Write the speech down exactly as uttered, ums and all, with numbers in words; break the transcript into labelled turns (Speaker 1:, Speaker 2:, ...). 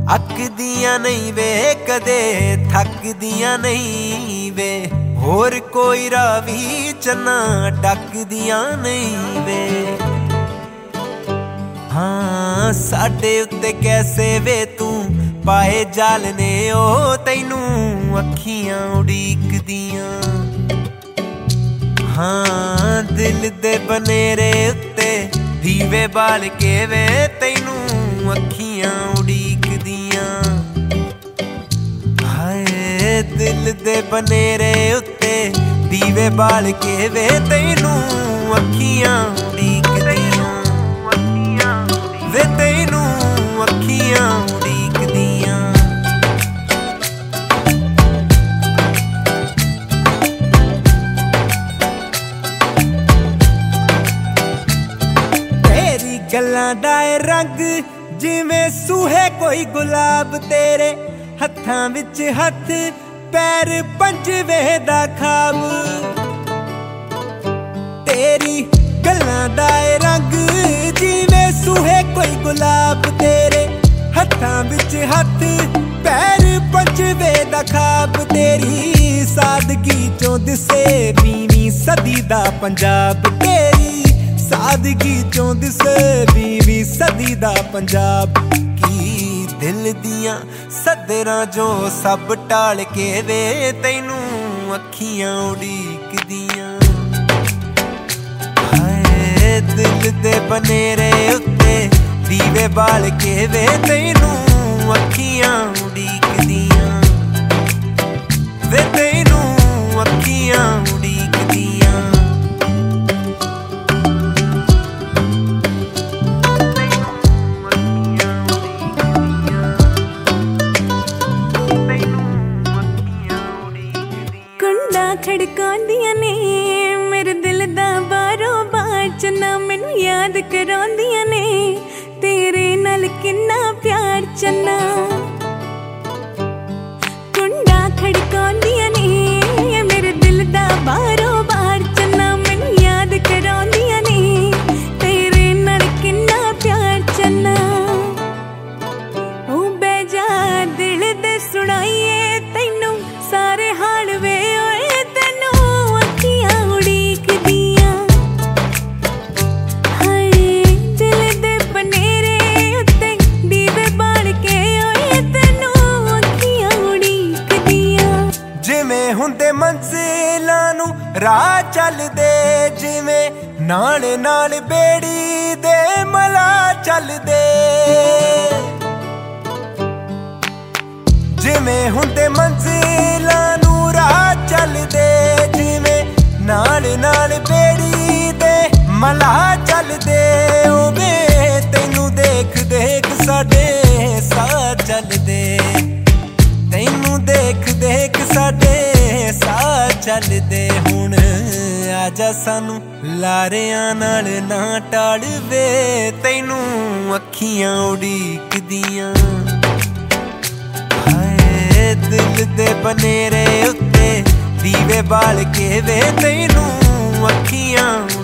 Speaker 1: ਅੱਕਦੀਆਂ ਨਹੀਂ ਵੇ ਕਦੇ ਥੱਕਦੀਆਂ ਨਹੀਂ ਵੇ ਹੋਰ ਕੋਈ ਰਾਵੀ ਚੰਨਾ ਡੱਕਦੀਆਂ ਨਹੀਂ ਵੇ। ਹਾਂ ਸਾਡੇ ਉੱਤੇ ਕੈਸੇ ਵੇ ਤੂੰ ਪਾਏ ਜਾਲ ਨੇ ਉਹ ਤੈਨੂੰ ਅੱਖੀਆਂ ਉਡੀਕਦੀਆਂ। ਹਾਂ ਦਿਲ ਦੇ ਬਨੇਰੇ ਉੱਤੇ ਦੀਵੇ ਬਾਲ ਕੇ ਵੇ ਤੈਨੂੰ ਅੱਖੀਆਂ ਉਡੀਕਦੀਆਂ। ਹਾਏ ਦਿਲ ਦੇ ਬਨੇਰੇ ਉੱਤੇ ਦੀਵੇ ਬਾਲ ਕੇ ਵੇ ਤੈਨੂੰ ਅੱਖੀਆਂ ਉਡੀਕਦੀਆਂ ਵੇ ਤੈਨੂੰ ਅੱਖੀਆਂ ਉਡੀਕਦੀਆਂ। ਤੇਰੀ ਗੱਲਾਂ ਦਾ ਏ ਰੰਗ ਜਿਵੇਂ ਸੂਹੇ ਕੋਈ ਗੁਲਾਬ, ਤੇਰੇ ਹੱਥਾਂ ਵਿੱਚ ਹੱਥ ਪੈਰ ਪੰਜਵੇਂ ਦਾ ਖਾਬ। ਤੇਰੀ ਗੱਲਾਂ ਦਾ ਏ ਰੰਗ ਜਿਵੇਂ ਸੂਹੇ ਕੋਈ ਗੁਲਾਬ, ਤੇਰੇ ਹੱਥਾਂ ਵਿੱਚ ਹੱਥ ਪੈਰ ਪੰਜਵੇਂ ਦਾ ਖਾਬ। ਤੇਰੀ ਸਾਦਗੀ ਚੋਂ ਦਿਸੇ ਵੀਹਵੀਂ ਸਦੀ ਦਾ ਪੰਜਾਬ, ਤੇਰੀ ਸਾਦਗੀ ਚੋਂ ਦਿਸੇ ਵੀਹਵੀਂ ਸਦੀ ਦਾ ਪੰਜਾਬ। ਕੀ ਦਿਲ ਦੀਆਂ ਸੱਦਰਾਂ ਜੋ ਸਭ ਟਾਲ ਕੇ ਵੇ ਤੈਨੂੰ ਅੱਖੀਆਂ ਉਡੀਕਦੀਆਂ। ਹਾਏ ਦਿਲ ਦੇ ਬਨੇਰੇ ਉੱਤੇ ਦੀਵੇ ਬਾਲ ਕੇ ਵੇ ਤੈਨੂੰ ਅੱਖੀਆਂ ਉਡੀਕਦੀਆਂ ਵੇ ਤੈਨੂੰ ਅੱਖੀਆਂ ਉਡੀਕਦੀਆਂ।
Speaker 2: ਖੜਕਾਉਂਦੀਆਂ ਨੇ ਮੇਰੇ ਦਿਲ ਦਾ ਬਾਰੋਂ ਬਾਰ ਚੰਨਾ, ਮੈਨੂੰ ਯਾਦ ਕਰਾਉਂਦੀਆਂ ਨੇ ਤੇਰੇ ਨਾਲ ਕਿੰਨਾ ਪਿਆਰ ਚੰਨਾ। ਕੁੰਡਾ ਖੜਕਾਉਂਦੀਆਂ ਨੇ ਮੇਰੇ ਦਿਲ ਦਾ ਬਾਰੋਂ ਬਾਰ ਚੰਨਾ, ਮੈਨੂੰ ਯਾਦ ਕਰਾਉਂਦੀਆਂ ਨੇ ਤੇਰੇ ਨਾਲ ਕਿੰਨਾ ਪਿਆਰ ਚੰਨਾ। ਉਹ ਬਹਿ ਜਾ ਦਿਲ ਦੇ ਸੁਣਾਈਏ ਤੈਨੂੰ ਸਾਰੇ ਹਾਲ ਵੇ
Speaker 1: ਹੁੰਦੇ ਮੰਜ਼ਿਲਾਂ ਨੂੰ ਰਾਹ ਚੱਲਦੇ, ਜਿਵੇਂ ਨਾਲ ਨਾਲ ਬੇੜੀ ਦੇ ਮਲਾ ਚੱਲਦੇ। ਜਿਵੇਂ ਹੁੰਦੇ ਮੰਜ਼ਿਲਾਂ ਨੂੰ ਰਾਹ ਚੱਲਦੇ, ਜਿਵੇਂ ਨਾਲ ਨਾਲ ਬੇੜੀ ਦੇ ਮਲਾ ਚੱਲਦੇ। ਉਹ ਵੇ ਤੈਨੂੰ ਦੇਖ ਦੇਖ ਸਾਡੇ ਸਾਹ ਚੱਲਦੇ, ਤੈਨੂੰ ਦੇਖ ਦੇਖ ਸਾਡੇ ਸਾਹ ਚੱਲਦੇ। ਹੁਣ ਆਜਾ ਸਾਨੂੰ ਲਾਰਿਆਂ ਨਾਲ ਨਾ ਟਾਲ ਵੇ ਤੈਨੂੰ ਅੱਖੀਆਂ ਉਡੀਕਦੀਆਂ। ਹਾਏ ਦਿਲ ਦੇ ਬਨੇਰੇ ਉੱਤੇ ਦੀਵੇ ਬਾਲ ਕੇ ਵੇ ਤੈਨੂੰ ਅੱਖੀਆਂ